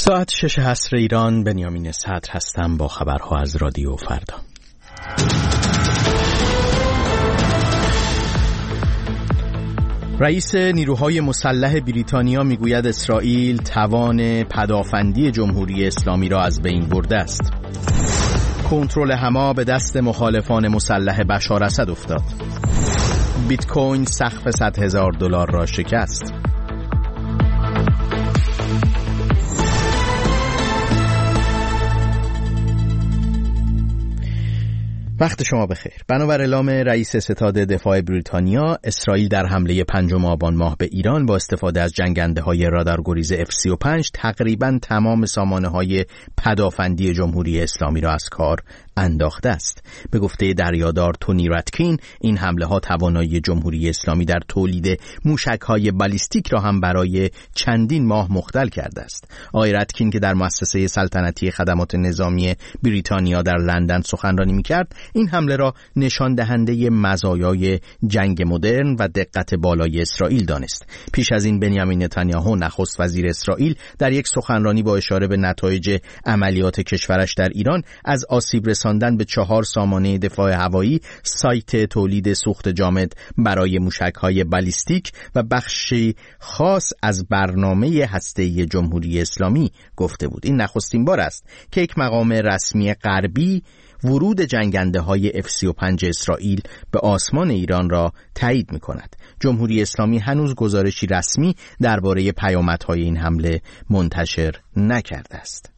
ساعت 6 عصر ایران. بنیامین صدر هستم با خبرها از رادیو فردا. رئیس نیروهای مسلح بریتانیا میگوید اسرائیل توان پدافندی جمهوری اسلامی را از بین برده است. کنترل حما به دست مخالفان مسلح بشار اسد افتاد. بیت کوین سقف $100,000 را شکست. وقت شما بخیر. بنابر اعلام رئیس ستاد دفاع بریتانیا، اسرائیل در حمله 5 آبان ماه به ایران با استفاده از جنگنده‌های رادارگریز F-35 تقریباً تمام سامانه‌های پدافندی جمهوری اسلامی را از کار انداخته است. به گفته دریادار تونی راتکین، این حمله‌ها توانایی جمهوری اسلامی در تولید موشک‌های بالیستیک را هم برای چندین ماه مختل کرده است. آقای راتکین که در مؤسسه سلطنتی خدمات نظامی بریتانیا در لندن سخنرانی می‌کرد، این حمله را نشان دهنده مزایای جنگ مدرن و دقت بالای اسرائیل دانست. پیش از این بنیامین نتانیاهو نخست وزیر اسرائیل در یک سخنرانی با اشاره به نتایج عملیات کشورش در ایران از آسیب رساندن به 4 سامانه دفاع هوایی، سایت تولید سوخت جامد برای موشک‌های بالیستیک و بخشی خاص از برنامه هسته‌ای جمهوری اسلامی گفته بود. این نخستین بار است که یک مقام رسمی غربی ورود جنگنده‌های F-35 اسرائیل به آسمان ایران را تایید می‌کند. جمهوری اسلامی هنوز گزارشی رسمی درباره پیامدهای این حمله منتشر نکرده است.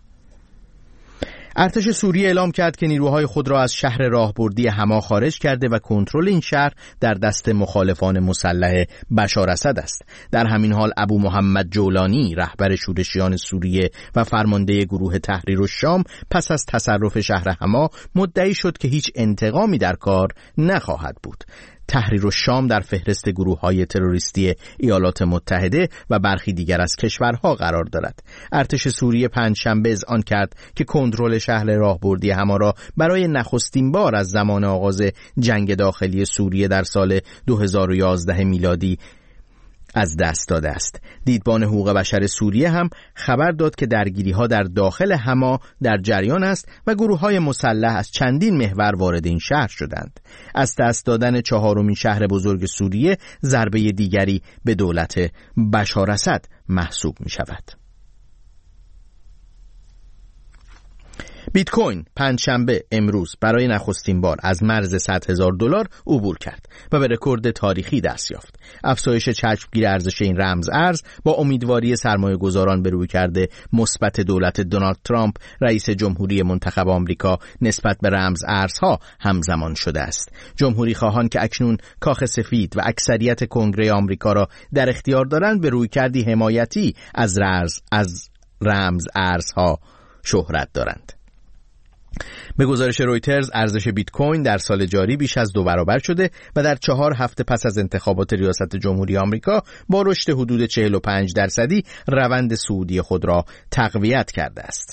ارتش سوریه اعلام کرد که نیروهای خود را از شهر راهبردی حما خارج کرده و کنترل این شهر در دست مخالفان مسلح بشار اسد است. در همین حال ابو محمد جولانی، رهبر شورشیان سوریه و فرمانده گروه تحریر الشام، پس از تصرف شهر حما مدعی شد که هیچ انتقامی در کار نخواهد بود. تحریر الشام در فهرست گروه‌های تروریستی ایالات متحده و برخی دیگر از کشورها قرار دارد. ارتش سوریه پنجشنبه اذعان کرد که کنترل شهر راهبردی حما را برای نخستین بار از زمان آغاز جنگ داخلی سوریه در سال 2011 میلادی از دست داده است. دیدبان حقوق بشر سوریه هم خبر داد که درگیری‌ها در داخل حما در جریان است و گروه‌های مسلح از چندین محور وارد این شهر شدند. از دست دادن 4مین شهر بزرگ سوریه ضربه دیگری به دولت بشار اسد محسوب می‌شود. بیت کوین پنجشنبه امروز برای نخستین بار از مرز $100,000 عبور کرد و به رکورد تاریخی دست یافت. افزایش چشمگیر ارزش این رمز ارز با امیدواری سرمایه‌گذاران به رویکرد مثبت دولت دونالد ترامپ رئیس جمهوری منتخب آمریکا نسبت به رمز ارزها همزمان شده است. جمهوری خواهان که اکنون کاخ سفید و اکثریت کنگره آمریکا را در اختیار دارند، به رویکردی حمایتی از رمز ارزها شهرت دارند. به گزارش رویترز، ارزش بیت کوین در سال جاری بیش از 2 برابر شده و در 4 هفته پس از انتخابات ریاست جمهوری آمریکا با رشد حدود 45% روند صعودی خود را تقویت کرده است.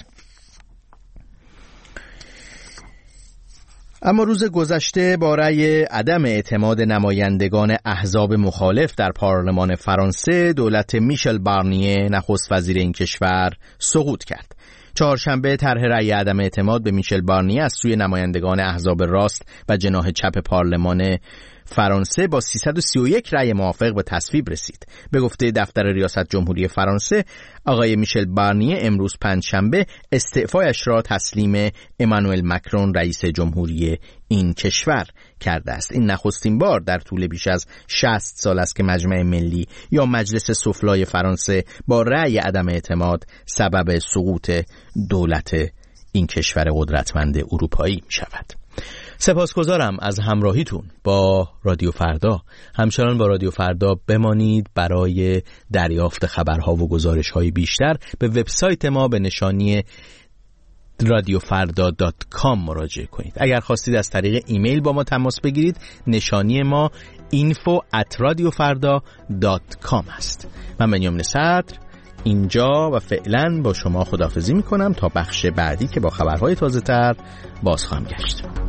اما روز گذشته با رأی عدم اعتماد نمایندگان احزاب مخالف در پارلمان فرانسه، دولت میشل بارنیه نخست وزیر این کشور سقوط کرد. چهارشنبه طرح رأی عدم اعتماد به میشل بارنیه از سوی نمایندگان احزاب راست و جناح چپ پارلمان فرانسه با 331 رأی موافق به تصویب رسید. به گفته دفتر ریاست جمهوری فرانسه، آقای میشل بارنیه امروز پنجشنبه استعفایش را تسلیم امانوئل مکرون رئیس جمهوری این کشور کرده است. این نخستین بار در طول بیش از 60 سال است که مجمع ملی یا مجلس سفلای فرانسه با رأی عدم اعتماد سبب سقوط دولت این کشور قدرتمند اروپایی می شود. سپاسگزارم از همراهیتون با رادیو فردا. همچنان با رادیو فردا بمانید. برای دریافت خبرها و گزارش‌های بیشتر به وبسایت ما به نشانی radiofarda.com مراجعه کنید. اگر خواستید از طریق ایمیل با ما تماس بگیرید، نشانی ما info@radiofarda.com است. من بنیامین صدر اینجا و فعلا با شما خداحافظی میکنم تا بخش بعدی که با خبرهای تازه‌تر باز خواهم گشت.